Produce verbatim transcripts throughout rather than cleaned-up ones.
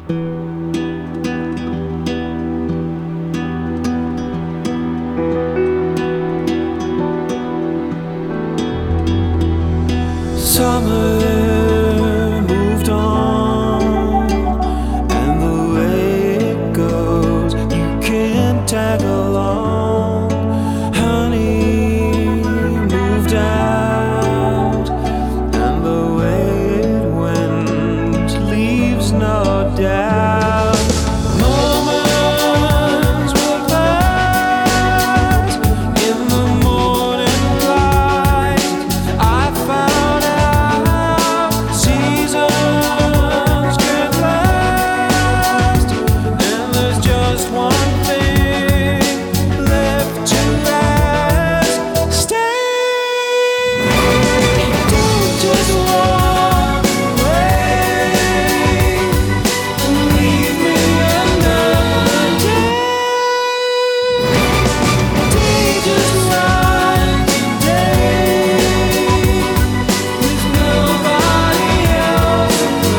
Summer moved on, and the way it goes, you can tag along. Honey moved out, and the way it went leaves no doubt. Moments will pass in the morning light. I found seasons can last, and there's just one thing left to ask. Stay, don't just walk away and leave me another day. Day just like today, with nobody else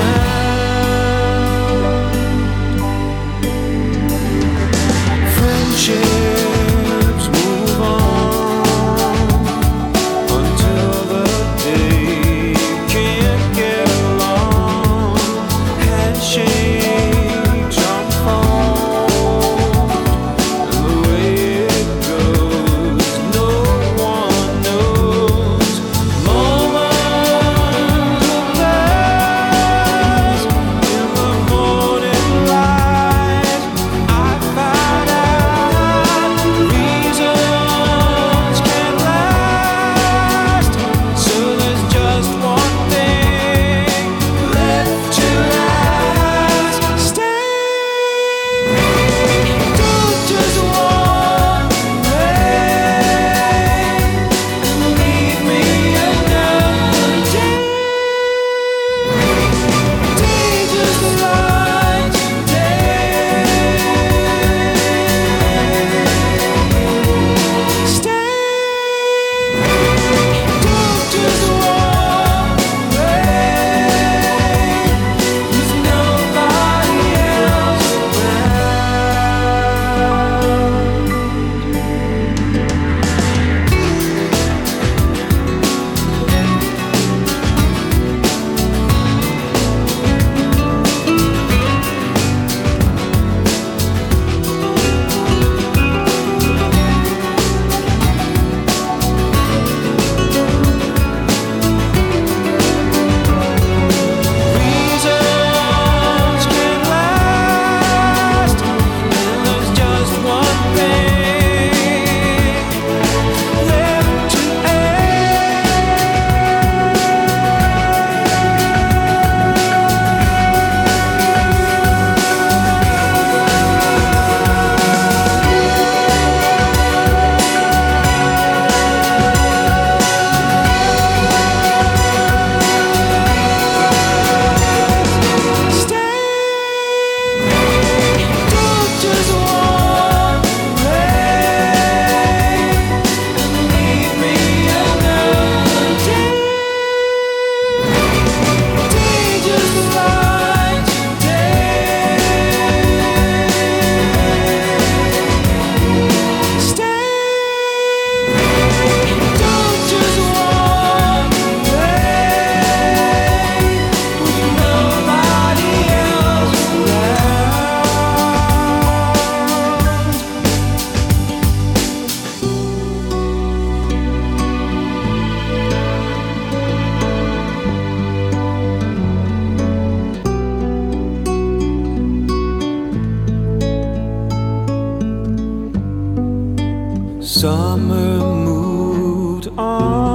around. Friendships move on until the day you can't get along. Handshakes unfold, and the way it goes, no one knows. Moments will pass in the morning light. I found out reasons can't last, so there's just one thing left to ask. Stay, don't just walk away and leave me another day. Day just like today. Stay, don't just walk away with nobody else reasons can last, and there's just one thing left to Stay, don't just walk away and leave me another day. Day just like today. Stay, don't just walk away with nobody else around. Summer moved on,